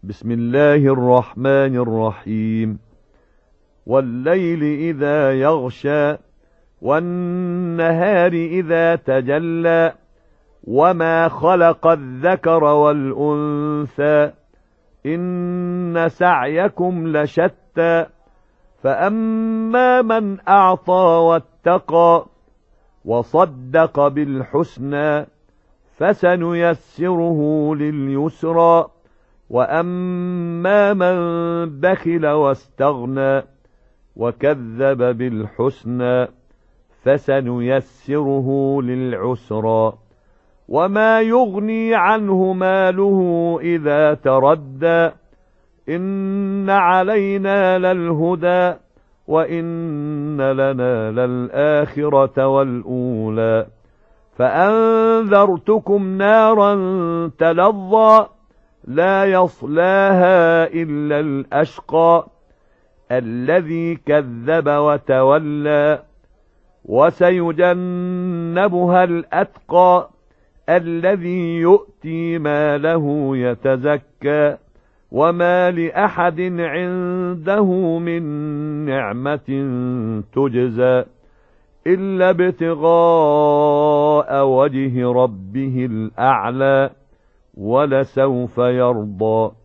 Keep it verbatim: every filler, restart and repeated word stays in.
بسم الله الرحمن الرحيم. والليل إذا يغشى والنهار إذا تجلى وما خلق الذكر والأنثى إن سعيكم لشتى فأما من أعطى واتقى وصدق بالحسنى فسنيسره لليسرى وأما من بخل واستغنى وكذب بالحسنى فسنيسره للعسرى وما يغني عنه ماله إذا تردى إن علينا للهدى وإن لنا للآخرة والأولى فأنذرتكم نارا تلظى لا يصلاها إلا الأشقى الذي كذب وتولى وسيجنبها الأتقى الذي يؤتي ماله يتزكى وما لأحد عنده من نعمة تجزى إلا ابتغاء وجه ربه الأعلى ولسوف يرضى.